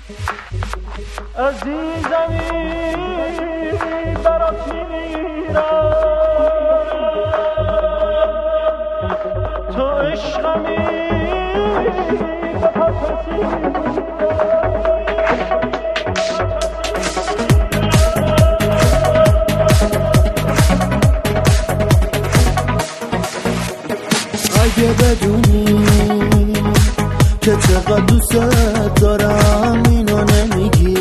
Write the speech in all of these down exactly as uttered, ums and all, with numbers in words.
عزیزمی برات میمیرم، تو عشقمی به پاسی. اگه بدونی که چقدر دوست دارم اینو نمیگی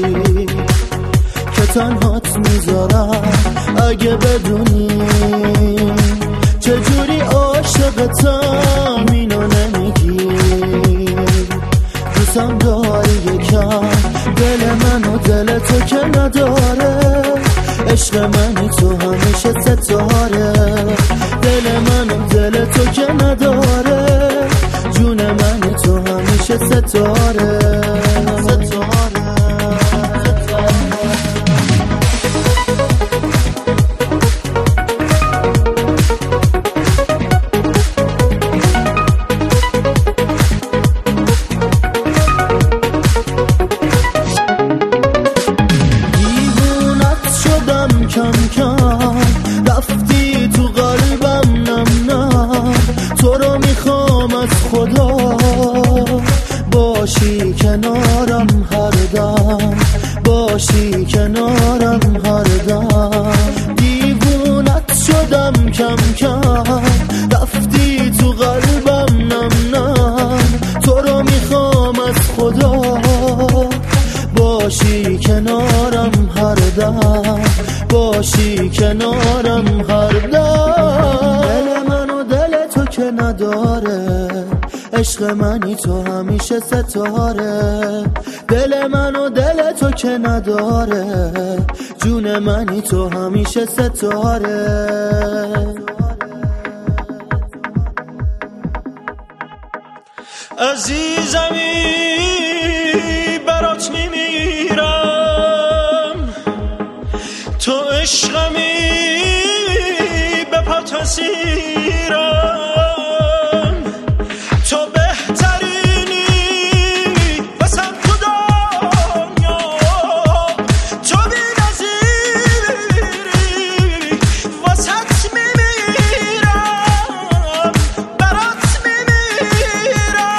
که تنهات میذارم. اگه بدونی چجوری عاشقتم اینو نمیگی. دوستم داری یکم دل من و دل تو که نداره. عشق منی تو همیشه ستاره. دل من و دل تو که نداره. جون منی تو همیشه ستاره ستاره. کم کم رفتی تو قلبم، نم نم تو رو میخوام از خدا. باشی کنارم هر دم، باشی کنارم هر دم. دیوونت شدم کم کم رفتی تو قلبم، نم نم تو رو میخوام از خدا. باشی کنارم هر دم، باشی کنارم هر دم. دل من و دل تو که نداره. عشق منی تو همیشه ستاره. دل من و دل تو که نداره. جون منی تو همیشه ستاره. عزیزمی برات میمیرم، تو عشقمی به پا تسیرم. تو بهترینی واسم تو دنیا، تو بی‌نظیری واسط میمیرم، برات میمیرم.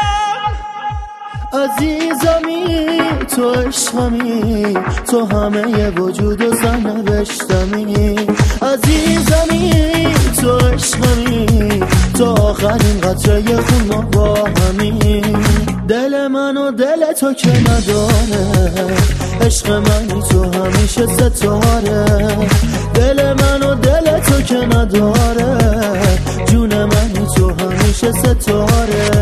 عزیزمی تو عشقمی، تو همه وجود و سرنوشتمی. عزیزمی تو عشقمی، تو آخرین قطره خون ما با همی. دل من و دل تو که نداره. عشق منی تو همیشه ستاره. دل من و دل تو که نداره. جون منی تو همیشه ستاره.